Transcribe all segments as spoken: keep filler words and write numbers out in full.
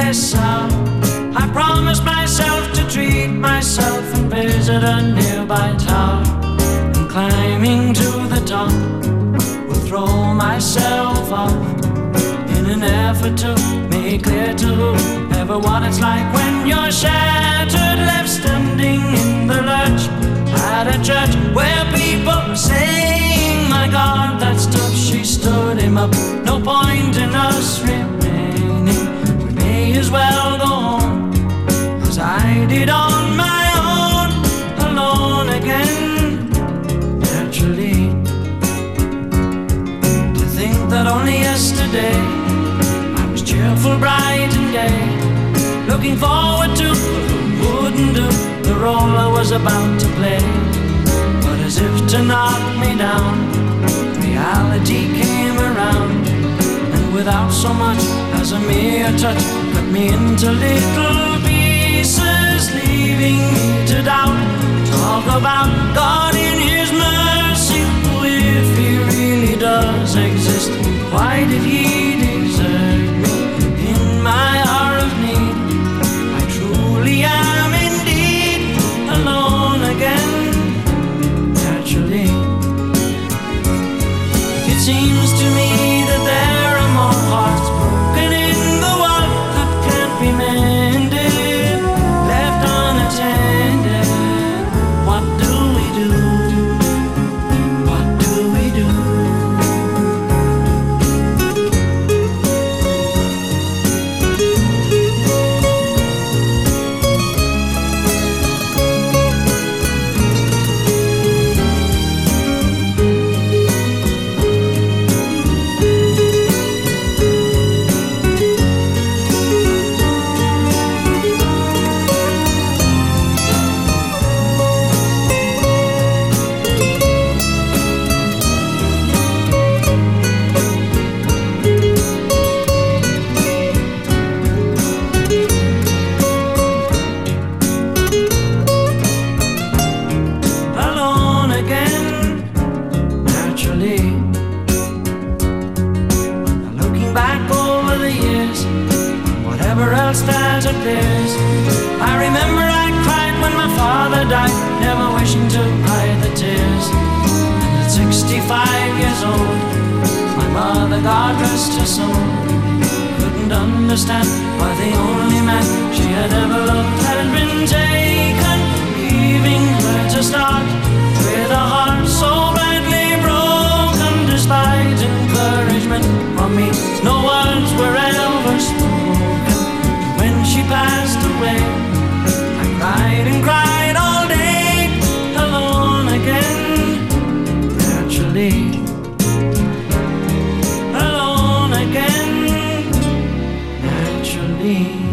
Dessau. I promised myself to treat myself and visit a nearby tower. And climbing to the top, will throw myself off in an effort to make clear to whoever what it's like when you're shattered, left standing in the lurch at a church where people are saying, my God, that's tough. She stood him up. No point in us remaining. We may as well go on, as I did on my own, alone again, naturally. To think that only yesterday I was cheerful, bright and gay, looking forward to what wouldn't do the role I was about to play. But as if to knock me down, reality came around, and without so much as a mere touch, cut me into little pieces, leaving me to doubt. Talk about God in His mercy, if He really does exist, why did He desert me in my hour of need? I truly am indeed alone again, naturally. It seems to me that there are more hearts broken in the world that can't be mended, left unattended. What do we do? What do we do? Alone again, naturally. And looking back over the years, whatever else that appears, I remember I cried when my father died, never wishing to hide the tears. And at sixty-five years old, my mother, God rest her soul, couldn't understand why the only man she had ever loved had been taken, leaving her to start with a heart so badly broken. Despite encouragement from me, no words were ever spoken. When she passed away, I cried and cried all day, alone again, naturally. Alone again, naturally.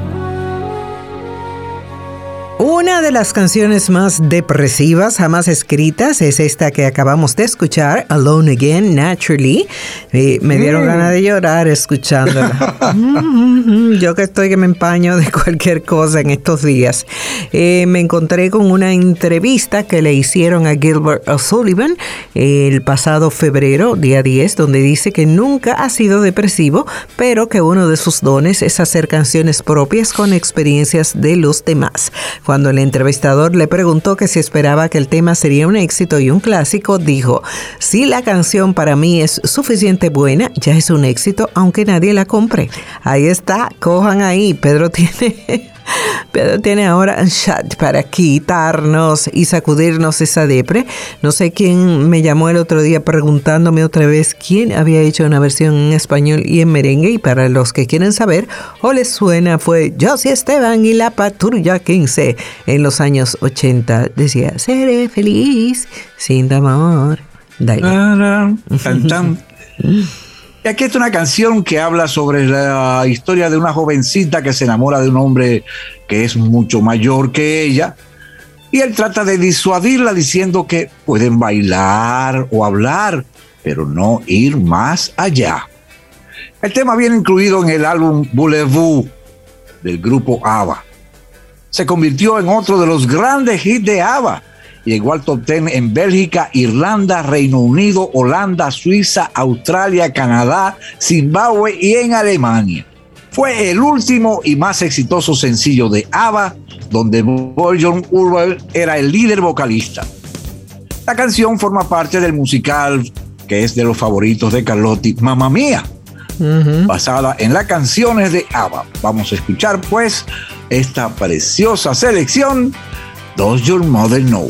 Una de las canciones más depresivas jamás escritas es esta que acabamos de escuchar, Alone Again, Naturally. Eh, me dieron mm. ganas de llorar escuchándola. mm-hmm. Yo que estoy que me empaño de cualquier cosa en estos días. Eh, me encontré con una entrevista que le hicieron a Gilbert O'Sullivan eh, el pasado febrero, día diez, donde dice que nunca ha sido depresivo, pero que uno de sus dones es hacer canciones propias con experiencias de los demás. Cuando el entrevistador le preguntó que si esperaba que el tema sería un éxito y un clásico, dijo: si la canción para mí es suficiente buena, ya es un éxito, aunque nadie la compre. Ahí está, cojan ahí. Pedro tiene... Pedro tiene ahora un chat para quitarnos y sacudirnos esa depre. No sé quién me llamó el otro día preguntándome otra vez quién había hecho una versión en español y en merengue. Y para los que quieren saber o les suena, fue Josie Esteban y la Patrulla quince en los años ochenta. Decía: seré feliz sin tu amor. Dale. Tan, tan. Y aquí está una canción que habla sobre la historia de una jovencita que se enamora de un hombre que es mucho mayor que ella, y él trata de disuadirla diciendo que pueden bailar o hablar, pero no ir más allá. El tema viene incluido en el álbum Voulez-Vous del grupo ABBA. Se convirtió en otro de los grandes hits de ABBA. Llegó al top diez en Bélgica, Irlanda, Reino Unido, Holanda, Suiza, Australia, Canadá, Zimbabue y en Alemania. Fue el último y más exitoso sencillo de ABBA, donde Björn Ulvaeus era el líder vocalista. La canción forma parte del musical que es de los favoritos de Carlotti, Mamma Mía, uh-huh. basada en las canciones de ABBA. Vamos a escuchar pues esta preciosa selección, Does Your Mother Know?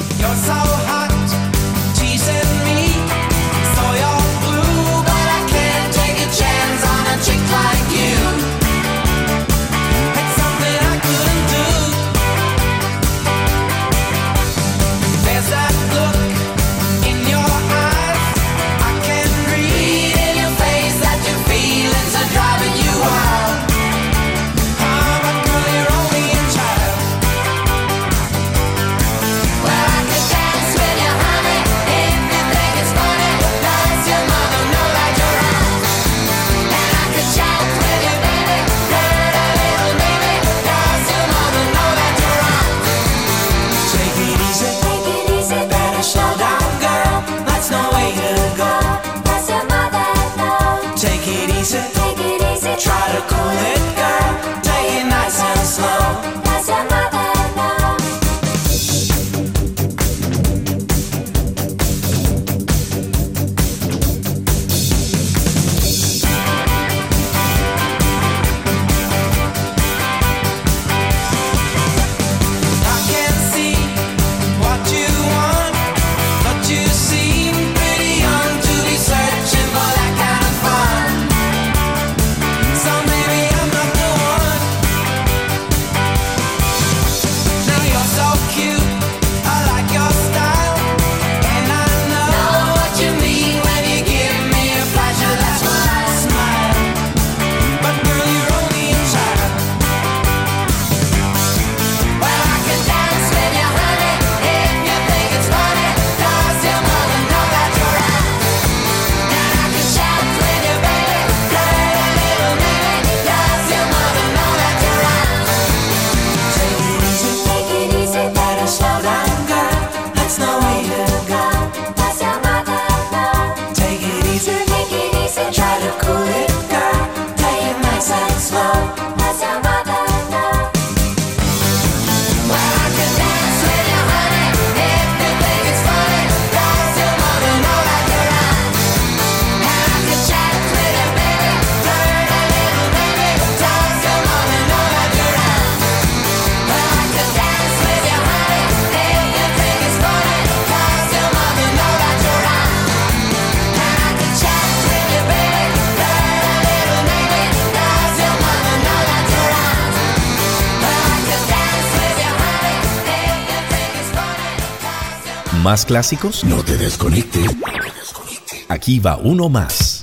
¿Más clásicos? No te desconectes. Aquí va uno más.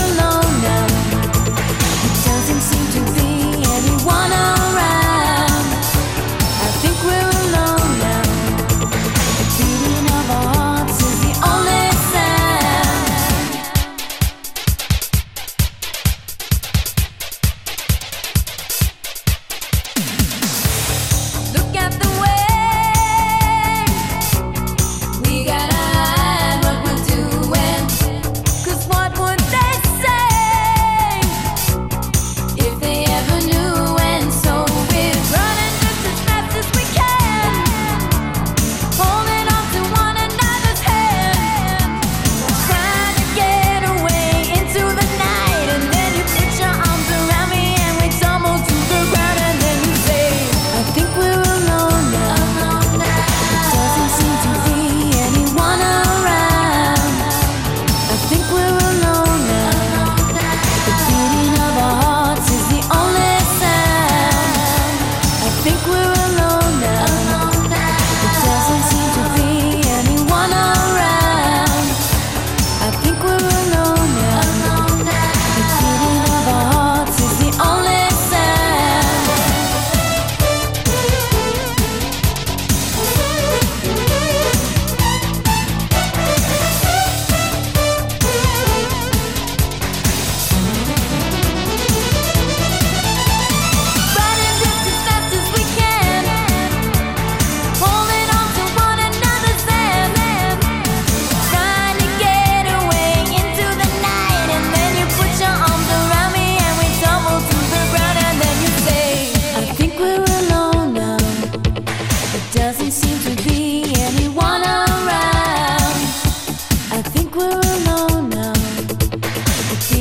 Doesn't seem to be anyone around.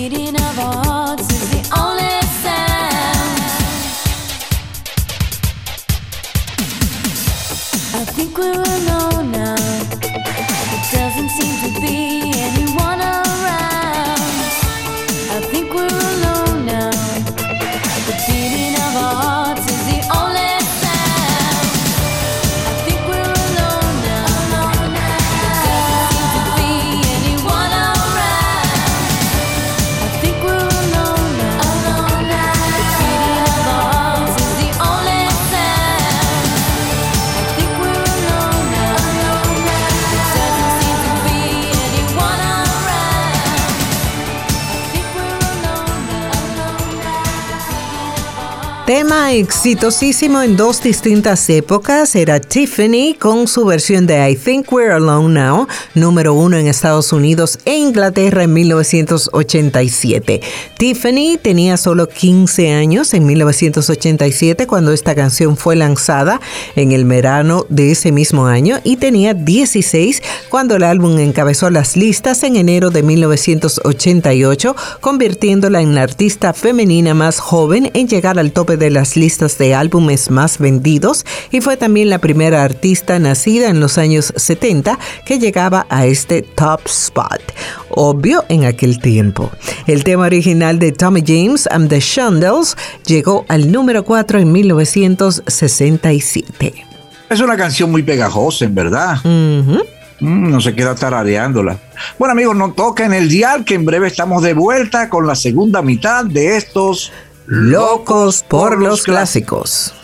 beating of our hearts is the only sound. I think we're alone now. There doesn't seem to be anyone around. I think we're alone now. The beating of our hearts is the only sound. I think we're alone now. There doesn't seem to be anyone around. I think we're alone now. The beating of our hearts is the only sound. I think we're alone now. There doesn't seem to be anyone around. I think we're alone now. Tema exitosísimo en dos distintas épocas era Tiffany con su versión de I Think We're Alone Now, número uno en Estados Unidos e Inglaterra en mil novecientos ochenta y siete. Tiffany tenía solo quince años en mil novecientos ochenta y siete cuando esta canción fue lanzada en el verano de ese mismo año y tenía dieciséis cuando el álbum encabezó las listas en enero de mil novecientos ochenta y ocho, convirtiéndola en la artista femenina más joven en llegar al tope de las listas de álbumes más vendidos y fue también la primera artista nacida en los años setenta que llegaba a este top spot, obvio en aquel tiempo. El tema original de Tommy James and the Shondells llegó al número cuatro en mil novecientos sesenta y siete. Es una canción muy pegajosa, en verdad. Uh-huh. Mm, no se queda tarareándola. Bueno, amigos, no toquen el dial, que en breve estamos de vuelta con la segunda mitad de estos Locos por los clásicos.